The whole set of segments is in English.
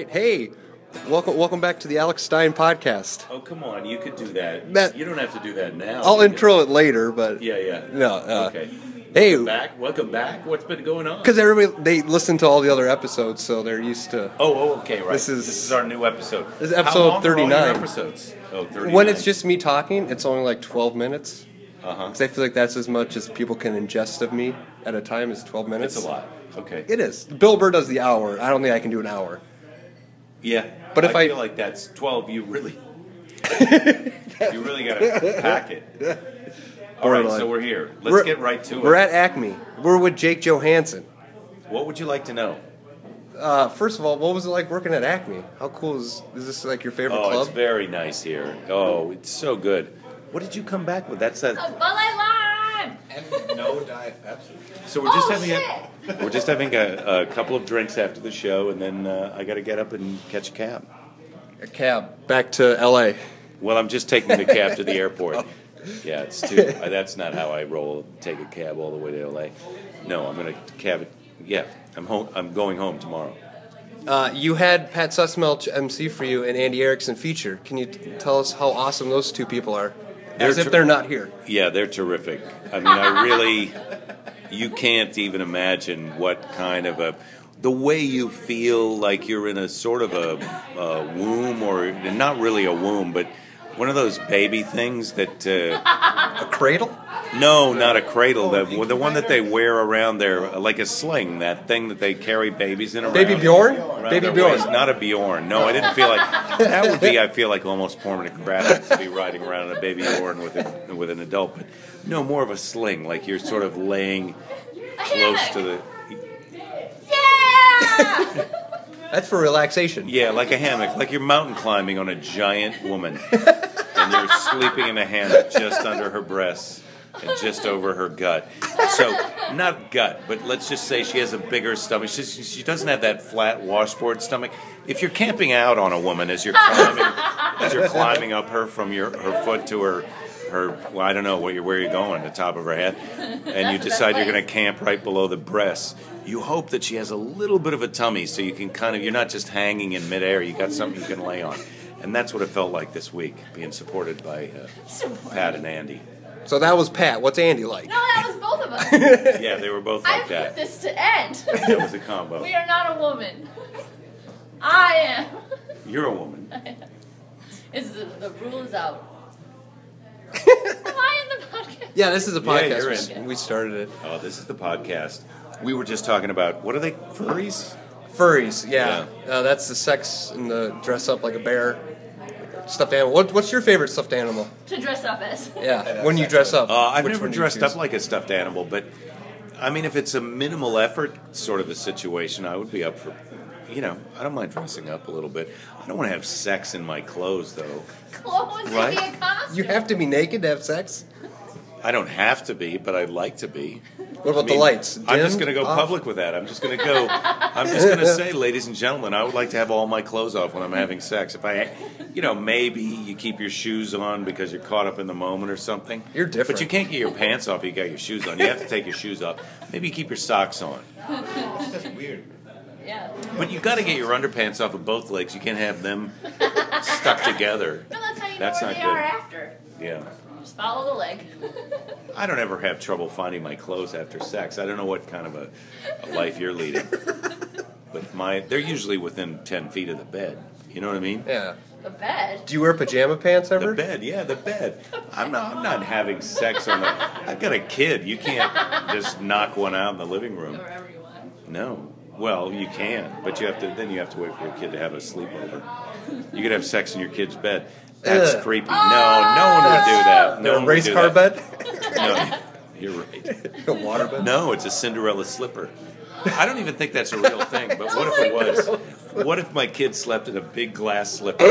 right. Hey, welcome back to the Alex Stein podcast. Oh, come on. You could do that. You don't have to do that now. I'll intro it later, but... Yeah. No, okay. Hey. Welcome back. What's been going on? Because everybody, they listen to all the other episodes, so they're used to... Oh, okay, right. This is our new episode. This is episode How long 39. Are all your episodes? Oh, 39. When it's just me talking, it's only like 12 minutes. Uh-huh. Because I feel like that's as much as people can ingest of me at a time is 12 minutes. It's a lot. Okay. It is. Bill Burr does the hour. I don't think I can do an hour. Yeah. But if I feel like that's 12, you really got to pack it. All right, so we're here. Let's get right to it. We're at Acme. We're with Jake Johansson. What would you like to know? First of all, what was it like working at Acme? How cool is this like your favorite club? Oh, it's very nice here. Oh, it's so good. What did you come back with? That's that. Bud Light Lime! And no Diet Pepsi. So we're just having a couple of drinks after the show, and then I got to get up and catch a cab. A cab back to L.A. Well, I'm just taking the cab to the airport. Yeah, it's too. That's not how I roll. Take a cab all the way to L.A. No, I'm going to cab it. Yeah, I'm home. I'm going home tomorrow. You had Pat Sussmel MC for you and Andy Erickson feature. Can you tell us how awesome those two people are? As if they're not here. Yeah, they're terrific. I mean, you can't even imagine what kind of the way you feel like you're in a sort of a womb, or not really a womb, but one of those baby things that... a cradle? No, not a cradle. The one that they wear around their, like a sling, that thing that they carry babies in around. Baby Bjorn? Baby Bjorn. Not a Bjorn. No, I didn't feel like... That would be, I feel like, almost pornographic to be riding around in a Baby Bjorn with an adult. But no, more of a sling, like you're sort of laying close to the... Yeah! That's for relaxation. Yeah, like a hammock, like you're mountain climbing on a giant woman. And you're sleeping in a hammock just under her breasts. And just over her gut. So, not gut, but let's just say she has a bigger stomach. She doesn't have that flat washboard stomach. If you're camping out on a woman as you're climbing up her from her foot to her well, I don't know where you're going, the top of her head, and you decide you're going to camp right below the breasts, you hope that she has a little bit of a tummy so you can you're not just hanging in midair, you got something you can lay on. And that's what it felt like this week, being supported by Pat and Andy. So that was Pat. What's Andy like? No, that was both of us. Yeah, they were both like I that. put this to end. That was a combo. We are not a woman. I am. You're a woman. The rule is out. Am I in the podcast? Yeah, this is a podcast. Yeah, you're in. We started it. Oh, this is the podcast. We were just talking about, what are they, furries? Furries, yeah. That's the sex and the dress up like a bear. Stuffed animal. What's your favorite stuffed animal? To dress up as. Yeah, when you dress up. I've which never one do you dressed choose? up like a stuffed animal, but I mean, if it's a minimal effort sort of a situation, I would be up for, I don't mind dressing up a little bit. I don't want to have sex in my clothes, though. Clothes Right? can be a costume. You have to be naked to have sex? I don't have to be, but I'd like to be. What about the lights? I'm just Dimmed? going to go Off? public with that. I'm just going to say, ladies and gentlemen, I would like to have all my clothes off when I'm having sex. If maybe you keep your shoes on because you're caught up in the moment or something. You're different. But you can't get your pants off if you got your shoes on. You have to take your shoes off. Maybe you keep your socks on. It's just weird. Yeah. But you got to get your underpants off of both legs. You can't have them stuck together. No, that's how you know That's where not they good. are after. Yeah. Just follow the leg. I don't ever have trouble finding my clothes after sex. I don't know what kind of a life you're leading. But they're usually within 10 feet of the bed. You know what I mean? Yeah. The bed. Do you wear pajama pants ever? The bed, yeah, the bed. I'm not having sex on the... I've got a kid. You can't just knock one out in the living room. Or wherever you want. No. Well, you can, but you have to wait for your kid to have a sleepover. You could have sex in your kid's bed. That's Ugh. creepy. No one would do that. No A one would race do car that. bed? No, you're right. A water bed? No, it's a Cinderella slipper. I don't even think that's a real thing, but what if it was? What if my kid slept in a big glass slipper?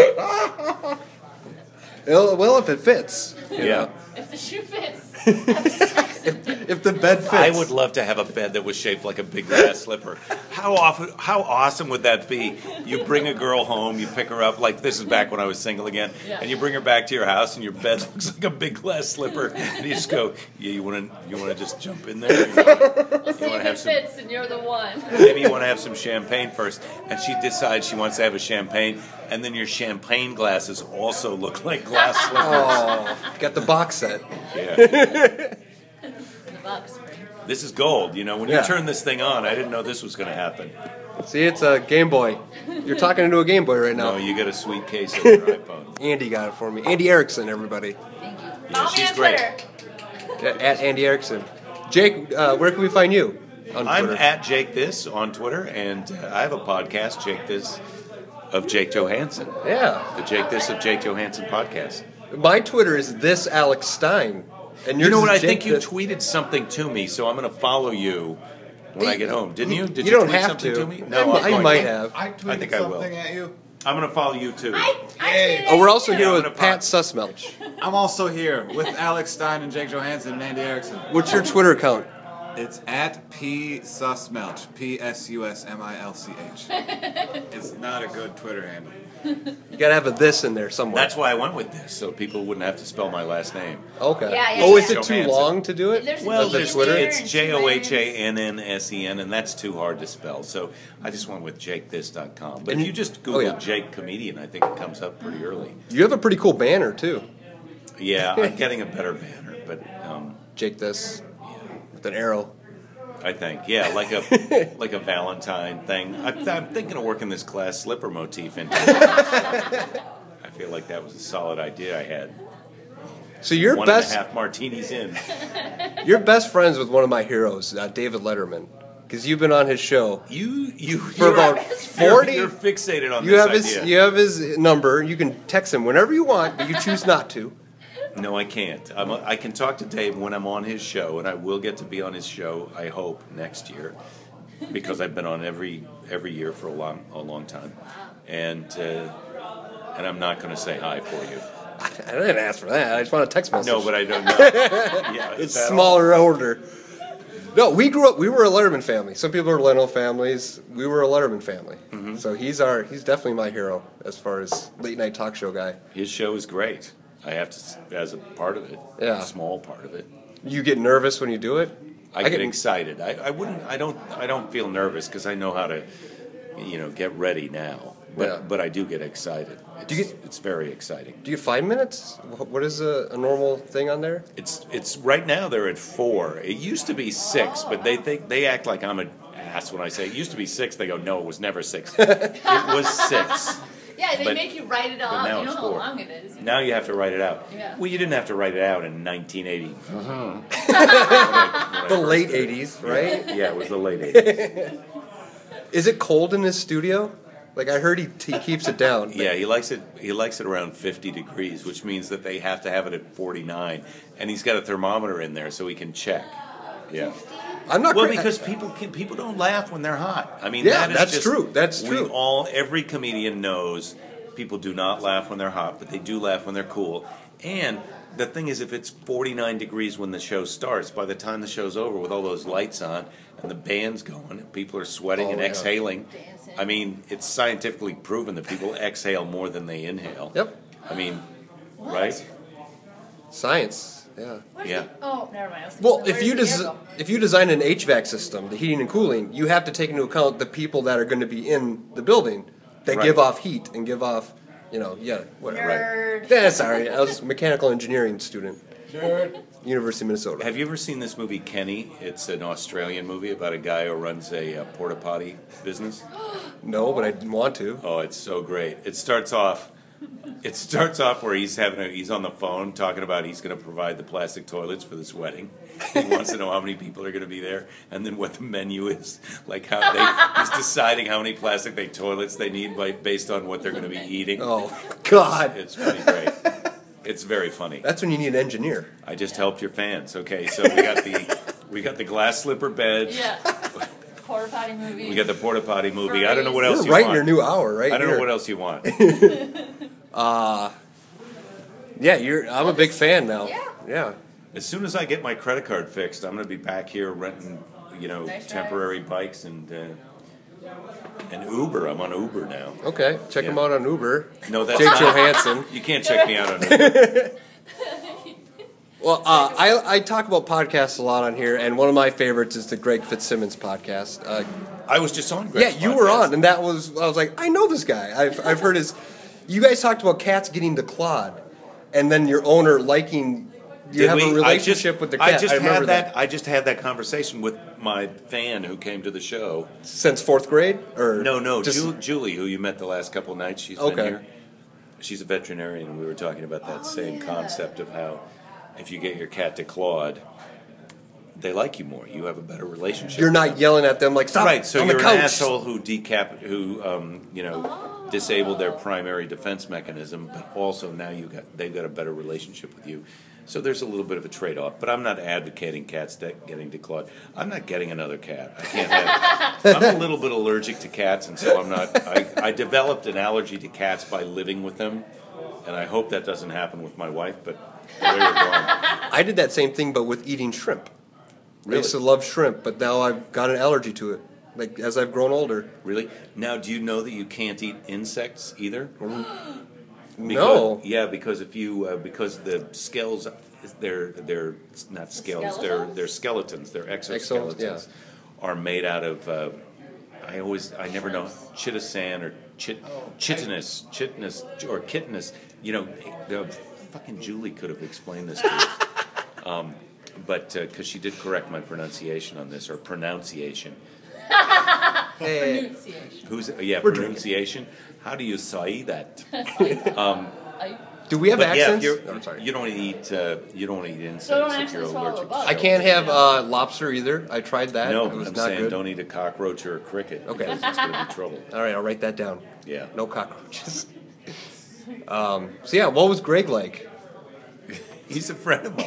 Well, if it fits. you Yeah. know. If the shoe fits. Have sex. If If the bed fits. I would love to have a bed that was shaped like a big glass slipper. How awesome would that be? You bring a girl home, you pick her up, like this is back when I was single again, and you bring her back to your house, and your bed looks like a big glass slipper, and you just go, yeah, you want to just jump in there? We'll see if it fits, and you're the one. Maybe you want to have some champagne first, and she decides she wants to have a champagne, and then your champagne glasses also look like glass slippers. Oh, got the box set. Yeah. The box spring. This is gold. You know, when you turn this thing on, I didn't know this was going to happen. See, it's a Game Boy. You're talking into a Game Boy right now. No, you got a sweet case of your iPhone. Andy got it for me. Andy Erickson, everybody. Thank you. Yeah, Follow me she's on great. Twitter. At Andy Erickson. Jake, where can we find you on I'm Twitter? at Jake This on Twitter, and I have a podcast, Jake This of Jake Johansson. Yeah. The Jake This of Jake Johansson podcast. My Twitter is this Alex Stein. And You know what? I Jake think you This. tweeted something to me, so I'm going to follow you when I get home. Didn't you? Did you you don't tweet have something to. me? I I'm going might to. have. I tweeted think I will. something at you. I'm going to follow you too. Hey. Oh, we're also Yeah, here I'm with gonna Pat pop. Sussmelch. I'm also here with Alex Stein and Jake Johansson and Andy Erickson. What's your Twitter account? It's at P Sussmelch. PSUSMILCH. It's not a good Twitter handle. You gotta have a this in there somewhere. That's why I went with this, so people wouldn't have to spell my last name. Okay. Yeah, oh, yeah. is it too Johansson. long to do it? There's Well, the there's Twitter? it's JOHANNSEN, and that's too hard to spell. So I just went with JakeThis.com. But And if you- you just oh, Google yeah. Jake Comedian, I think it comes up pretty early. You have a pretty cool banner too. Yeah, I'm getting a better banner, but Jake this with an arrow. I think like a like a Valentine thing. I'm thinking of working this glass slipper motif into it. I feel like that was a solid idea I had. So you're One best. and a half martinis in. You're best friends with one of my heroes, David Letterman, because you've been on his show. You For about 40 You're fixated on You have this his idea. you have his number. You can text him whenever you want, but you choose not to. No, I can't. I can talk to Dave when I'm on his show, and I will get to be on his show, I hope, next year, because I've been on every year for a long time, and I'm not going to say hi for you. I didn't ask for that. I just want a text message. No, but I don't know. Yeah, It's is that smaller order. No, we grew up. We were a Letterman family. Some people are Leno families. We were a Letterman family. Mm-hmm. So he's definitely my hero as far as late night talk show guy. His show is great. I have to, as a part of it, Yeah. a small part of it. You get nervous when you do it. I get excited. I don't feel nervous because I know how to, get ready now. But Yeah. but I do get excited. It's very exciting. Do you get 5 minutes? What is a normal thing on there? It's right now they're at 4. It used to be 6, but they act like I'm an ass when I say it used to be 6. They go, no, it was never 6. It was 6. Yeah, they But- make you write it all but out. now You know it's how 4. long it is. Now you have to write it out. Yeah. Well, you didn't have to write it out in 1980. The late 80s, right? Yeah, it was the late 80s. Is it cold in his studio? Like I heard he keeps it down. Yeah, he likes it. He likes it around 50 degrees, which means that they have to have it at 49, and he's got a thermometer in there so he can check. Yeah. I'm not. Well, cra- because people don't laugh when they're hot. I mean, Yeah, that is that's just, true. That's true. Every comedian knows people do not laugh when they're hot, but they do laugh when they're cool. And the thing is, if it's 49 degrees when the show starts, by the time the show's over with all those lights on and the band's going, and people are sweating and yeah. exhaling. Dancing. I mean, it's scientifically proven that people exhale more than they inhale. Yep. I mean, What? right? Science. Yeah. Where's Yeah. the- oh, never mind. I was Well, thinking, if you where's the air if you design an HVAC system, the heating and cooling, you have to take into account the people that are going to be in the building that Right. give off heat and give off, whatever. Nerd. Yeah, sorry, I was a mechanical engineering student, Nerd. University of Minnesota. Have you ever seen this movie Kenny? It's an Australian movie about a guy who runs a porta potty business. No, but I didn't want to. Oh, it's so great. It starts off where he's on the phone talking about he's going to provide the plastic toilets for this wedding. He wants to know how many people are going to be there, and then what the menu is, like he's deciding how many plastic toilets they need based on what they're going to be eating. Oh, God. It's pretty great. It's very funny. That's when you need an engineer. I just helped your fans. Okay, so we got the glass slipper beds. Yeah. Porta potty movie. We got the porta potty movie. I don't know what We're else you right in want. your new hour, right? I don't here. know what else you want. Yeah, I'm a big fan now. Yeah. Yeah. As soon as I get my credit card fixed, I'm going to be back here renting, Nice temporary bikes and Uber. I'm on Uber now. Okay, check him Yeah. out on Uber. No, that's Jake not. Johansson. You can't check me out on Uber. Well, I talk about podcasts a lot on here, and one of my favorites is the Greg Fitzsimmons podcast. I was just on. Yeah, Greg's you were podcast. on, and I was like, I know this guy. I've heard his. You guys talked about cats getting declawed, and then your owner liking. You Did have we? a relationship with the cat. I remember had that. I just had that conversation with my fan who came to the show. Since fourth grade, or No, just, Julie, who you met the last couple of nights. She's Okay. been here. She's a veterinarian, and we were talking about that same concept of how if you get your cat declawed, they like you more. You have a better relationship. You're with not them. yelling at them like stop Right, so on you're the an couch. asshole who disabled their primary defense mechanism, but also now they've got a better relationship with you. So there's a little bit of a trade-off, but I'm not advocating cats getting declawed. I'm not getting another cat. I can't have. I'm a little bit allergic to cats, and so I'm not. I developed an allergy to cats by living with them, and I hope that doesn't happen with my wife. But there you're going. I did that same thing, but with eating shrimp. I Really? used to love shrimp, but now I've got an allergy to it. Like as I've grown older. Really? Now, do you know that you can't eat insects either? No. Yeah, because if you because the scales, they're not scales. They're skeletons. They're exoskeletons. yeah. Are made out of. I never know chitosan or chitinous or chitinous. The fucking Julie could have explained this to us. But because she did correct my pronunciation on this, or pronunciation. Hey, Pronunciation. Pronunciation. How do you say that? do we have But yeah, accents? if I'm sorry. you don't eat insects So don't if actually you're swallow allergic. a bug. I can't have lobster either. I tried that. No, it was I'm not saying good. don't eat a cockroach or a cricket. Okay. because it's going to be trouble. All right, I'll write that down. Yeah. No cockroaches. So yeah, what was Greg like? He's a friend of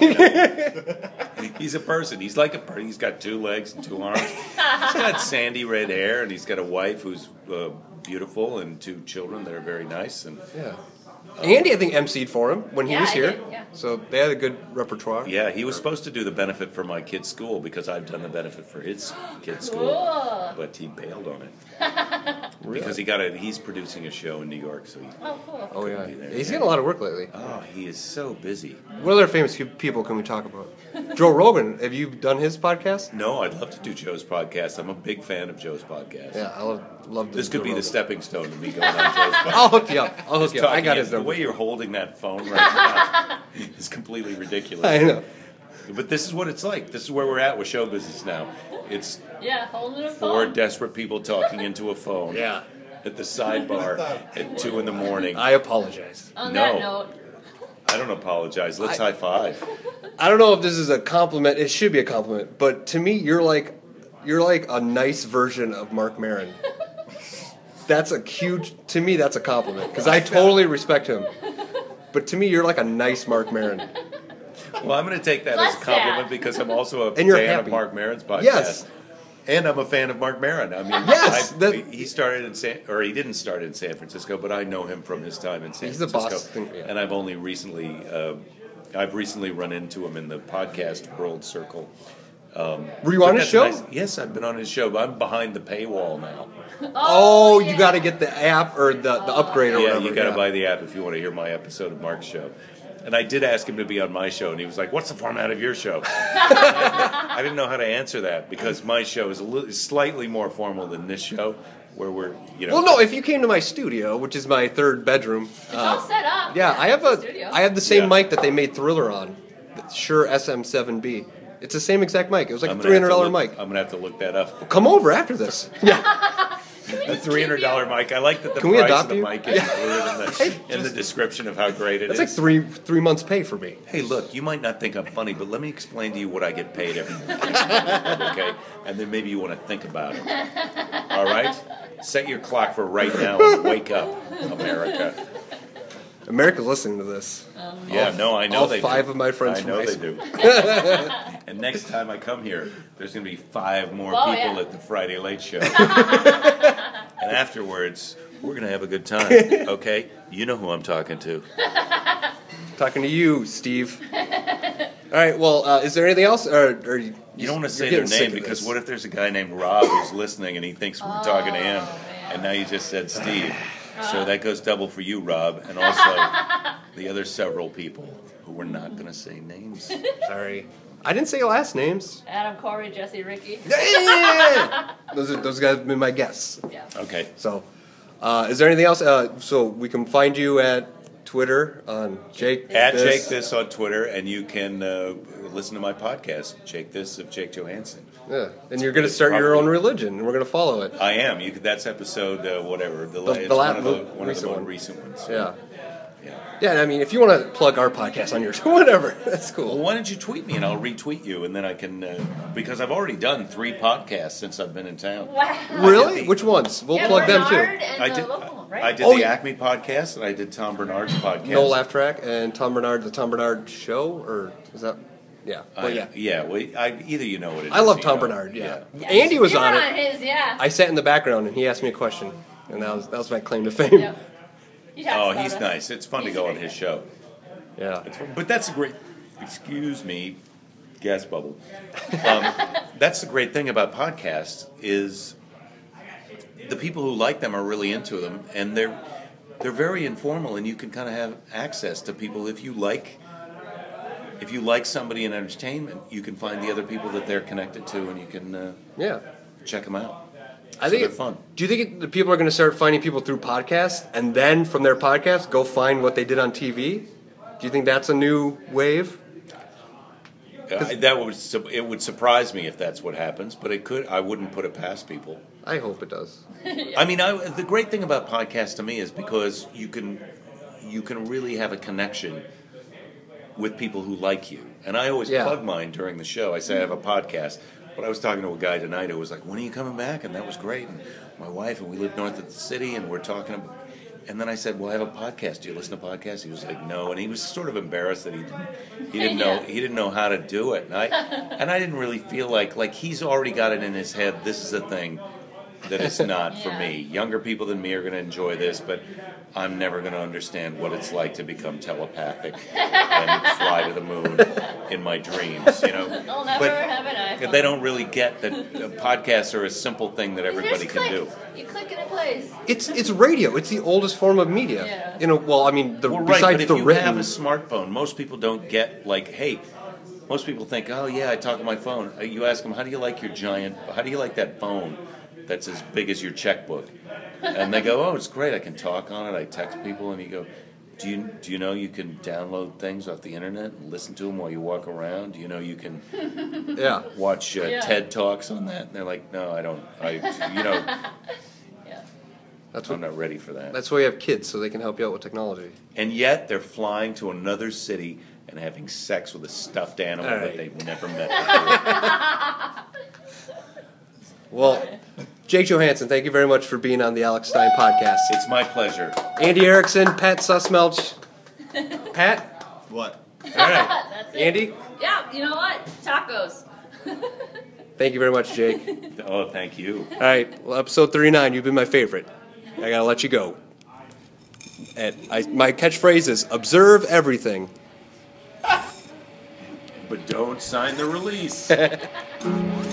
mine. He's a person. He's like a person. He's got 2 legs and 2 arms. He's got sandy red hair, and he's got a wife who's beautiful and 2 children that are very nice. And Yeah. Andy, I think, emceed for him when he Yeah, was I here. did, yeah. So they had a good repertoire. yeah, he was supposed to do the benefit for my kid's school because I've done the benefit for his kid's school, Cool. but he bailed on it because he's producing a show in New York, so he. Oh, cool. Oh yeah. be there. He's getting a lot of work lately. Oh, he is so busy. What other famous people can we talk about? Joe Rogan. Have you done his podcast? No, I'd love to do Joe's podcast. I'm a big fan of Joe's podcast. Yeah, I love This could Joe be the Rogan. stepping stone to me going on Joe's podcast. I'll hook you up. I'll hook you up. I got Talking his the number. way you're holding that phone right now is completely ridiculous. I know. But this is what it's like. This is where we're at with show business now. It's Yeah, holding a 4 phone. desperate people talking into a phone. Yeah. At the sidebar at 2 in the morning. I apologize. On No. that note, I don't apologize. Let's high five. I don't know if this is a compliment. It should be a compliment, but to me, you're like a nice version of Mark Maron. That's a huge. To me, that's a compliment because I totally respect him. But to me, you're like a nice Mark Maron. Well, I'm going to take that Less as a compliment sad. because I'm also a And you're fan happy. of Mark Maron's podcast. Yes. And I'm a fan of Mark Maron. I mean, Yes, he started he didn't start in San Francisco, but I know him from his time in San He's the Francisco. boss. Yeah. And I've only recently, I've recently run into him in the podcast world circle. Were you on his That's show? nice. Yes, I've been on his show, but I'm behind the paywall now. Oh, you yeah. got to get the app or the upgrade or Yeah, whatever. you got to buy the app if you want to hear my episode of Mark's show. And I did ask him to be on my show, and he was like, "What's the format of your show?" I didn't know how to answer that because my show is slightly more formal than this show, where we're Well, no. If you came to my studio, which is my 3rd bedroom, It's all set up. yeah, I have Studio. I have the same Yeah. mic that they made Thriller on, the Shure SM7B. It's the same exact mic. It was like I'm a gonna have to $300 look- mic. I'm gonna have to look that up. Come over after this. Yeah. A $300 mic. I like that the Can we price adopt of the you? mic is included in the description of how great it That's is. like three months' pay for me. Hey, look, you might not think I'm funny, but let me explain to you what I get paid every month. Okay? And then maybe you want to think about it. All right? Set your clock for right now and wake up, America. America's listening to this. Yeah, no, I know all they 5 do. of my friends I from know high they school. do. And next time I come here, there's going to be 5 more Oh, people yeah. at the Friday Late Show. And afterwards, we're going to have a good time. Okay? You know who I'm talking to. Talking to you, Steve. All right. Well, is there anything else, or You don't want to say you're their getting sick name of because this? what if there's a guy named Rob who's listening and he thinks we're talking to him, and now you just said Steve. So that goes double for you, Rob, and also the other several people who we're not going to say names. Sorry, I didn't say last names. Adam, Corey, Jesse, Ricky. Yeah! Those guys have been my guests. Yeah. Okay. So, is there anything else? So we can find you at Twitter on Jake. At this. Jake This on Twitter, and you can listen to my podcast, Jake This of Jake Johansson. Yeah, and you're going to start your own religion, and we're going to follow it. I am. That's episode whatever. It's the one of the recent more one. recent ones. Yeah. Yeah. Yeah, and I mean, if you want to plug our podcast on yours, whatever, that's Well, cool. why don't you tweet me and I'll retweet you, and then I can because I've already done 3 podcasts since I've been in town. Wow. Really? Which ones? We'll Yeah, plug them Bernard too. and I the did. local one, right? I did Oh, the yeah. Acme podcast, and I did Tom Bernard's podcast. No Laugh Track and Tom Bernard, the Tom Bernard Show, or is that? Yeah, but yeah. Either you know what it is. I love or Tom you don't. Bernard. Yeah, Yeah, Andy was you on were it. his, yeah. I sat in the background and he asked me a question, and that was my claim to fame. Yep. He talks Oh, about he's us. nice. It's fun to He's go a on great his guy. show. Yeah. But that's a great. Excuse me, gas bubble. That's the great thing about podcasts is the people who like them are really into them, and they're very informal, and you can kind of have access to people if you like somebody in entertainment, you can find the other people that they're connected to, and you can Yeah. check them out. I So think they're fun. Do you think the people are going to start finding people through podcasts, and then from their podcast go find what they did on TV? Do you think that's a new wave? It would surprise me if that's what happens, but it could. I wouldn't put it past people. I hope it does. I mean, the great thing about podcasts to me is because you can really have a connection with people who like you. And I always Yeah. plug mine during the show. I say I have a podcast, but I was talking to a guy tonight who was like, "When are you coming back?" And that was great. And my wife and we live north of the city, and we're talking about. And then I said, "Well, I have a podcast. Do you listen to podcasts?" He was like, "No," and he was sort of embarrassed that he didn't know he didn't know how to do it. And I didn't really feel like he's already got it in his head. This is a thing that it's not for Yeah. me. Younger people than me are going to enjoy this, but I'm never going to understand what it's like to become telepathic and fly to the moon in my dreams. You know, I'll never have an iPhone. they don't really get that podcasts are a simple thing that You everybody just can click. do. You click and it plays. It's radio. It's the oldest form of media. Yeah. You know, well, I mean, Well, right, besides but if the you written. have a smartphone, most people don't get like, hey, most people think, oh yeah, I talk on my phone. You ask them, how do you like that phone that's as big as your checkbook? And they go, oh, it's great. I can talk on it. I text people, and you go, do you know you can download things off the internet and listen to them while you walk around? Do you know you can Yeah. watch Yeah. TED Talks on that? And they're like, no, I don't. Yeah. That's I'm what. not ready for that. That's why you have kids, so they can help you out with technology. And yet they're flying to another city and having sex with a stuffed animal All that right. they've never met before. Well, Jake Johansson, thank you very much for being on the Alex Stein podcast. It's my pleasure. Andy Erickson, Pat Sussmelch. Pat? What? All right. That's it. Andy? Yeah, you know what? Tacos. Thank you very much, Jake. Oh, thank you. All right, well, episode 39, you've been my favorite. I gotta let you go. My catchphrase is observe everything. But don't sign the release.